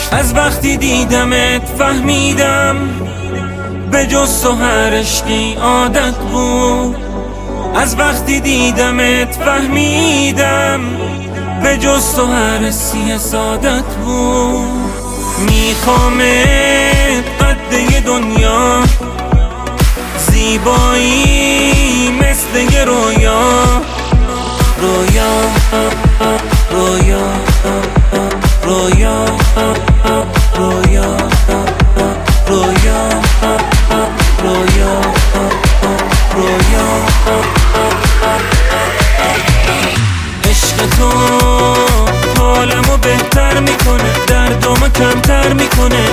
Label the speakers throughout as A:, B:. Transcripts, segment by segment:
A: از وقتی دیدمت فهمیدم به جز تو هر عشقی عادت بود. از وقتی دیدمت فهمیدم به جز تو هر حسی سعادت بود. میخوامت قد دنیا، زیبایی مثل یه رویا. رویا رویا رویا رویا رویا رویا رویا. عشق تو حالمو بهتر میکنه، دردمو کمتر میکنه.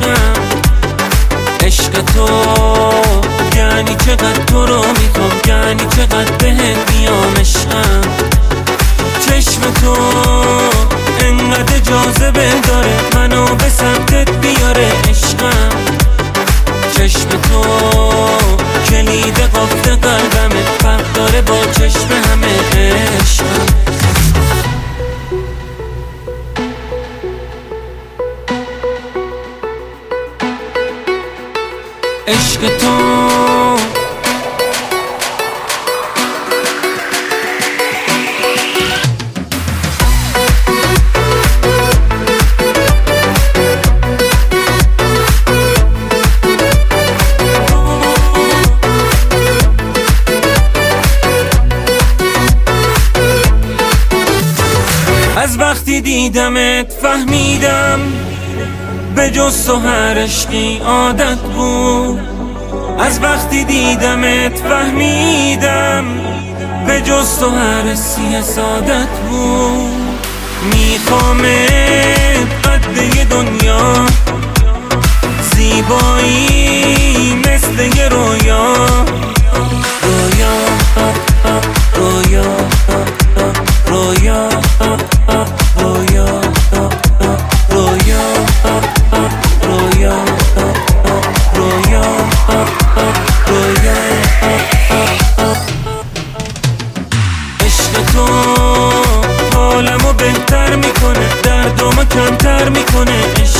A: عشق تو یعنی چقدر تو رو میخوام، یعنی چقدر بهت میام. عشقم چشم تو انقدر جاذبه داره، منو به سمتت بیاره. عشقم چشم تو کلید قفل قلبمه، فرق داره با چشم همه. عشقم عشق تو از وقتی دیدمت فهمیدم به جز تو هر عشقی عادت بود. از وقتی دیدمت فهمیدم به جز تو هر حسی سعادت بود. میخوامت قد دنیا، زیبایی مثل یه رویا. رویا رویا رویا رویا رویا رویا رویا رویا. عشق تو حالمو بهتر میکنه، دردمو کمتر میکنه.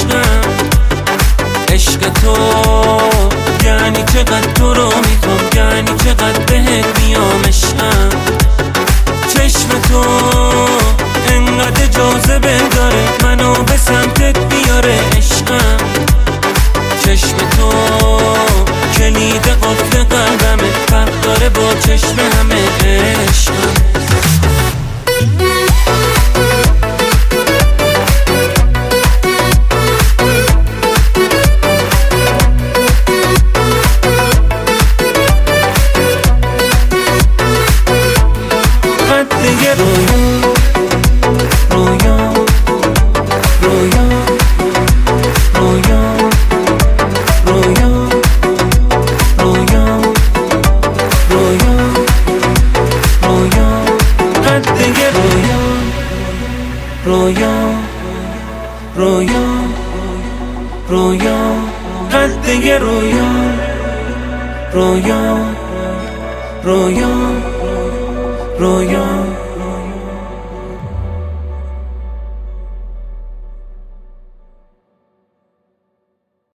A: عشق تو یعنی چقدر تو رو میخوام، یعنی چقدر بهت میام. عشقم چشم تو انقدر جاذبه داره، منو به سمتت بیاره. عشقم چشم تو کلید قفل قلبمه، فرق داره با چشم همه. عشقم رویا رویا رویا قد رویا رویا رویا رویا